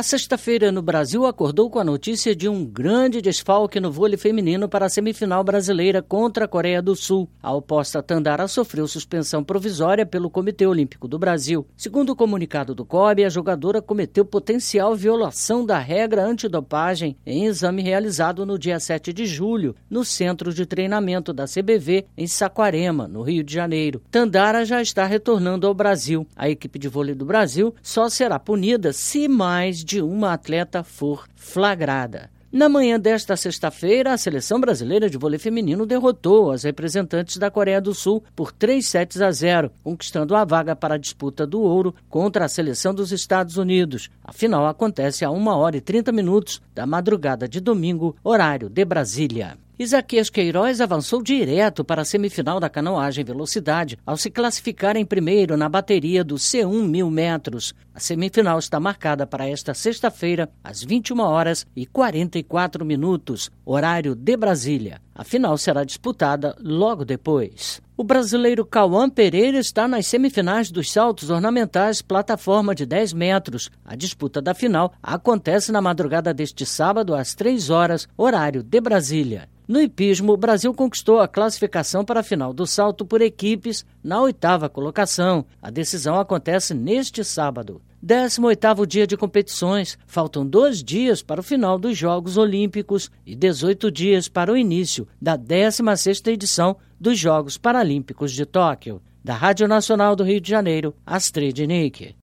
A sexta-feira no Brasil acordou com a notícia de um grande desfalque no vôlei feminino para a semifinal brasileira contra a Coreia do Sul. A oposta Tandara sofreu suspensão provisória pelo Comitê Olímpico do Brasil. Segundo o comunicado do COB, a jogadora cometeu potencial violação da regra antidopagem em exame realizado no dia 7 de julho, no Centro de Treinamento da CBV, em Saquarema, no Rio de Janeiro. Tandara já está retornando ao Brasil. A equipe de vôlei do Brasil só será punida se mais de uma atleta for flagrada. Na manhã desta sexta-feira, a seleção brasileira de vôlei feminino derrotou as representantes da Coreia do Sul por 3-0, conquistando a vaga para a disputa do ouro contra a seleção dos Estados Unidos. A final acontece a 1h30 da madrugada de domingo, horário de Brasília. Isaquias Queiroz avançou direto para a semifinal da canoagem velocidade ao se classificar em primeiro na bateria do C1 1000 metros. A semifinal está marcada para esta sexta-feira, às 21h44, horário de Brasília. A final será disputada logo depois. O brasileiro Cauã Pereira está nas semifinais dos saltos ornamentais plataforma de 10 metros. A disputa da final acontece na madrugada deste sábado, às 3h, horário de Brasília. No hipismo, o Brasil conquistou a classificação para a final do salto por equipes na 8ª colocação. A decisão acontece neste sábado. 18º dia de competições. Faltam 2 dias para o final dos Jogos Olímpicos e 18 dias para o início da 16ª edição dos Jogos Paralímpicos de Tóquio. Da Rádio Nacional do Rio de Janeiro, Astrid Nick.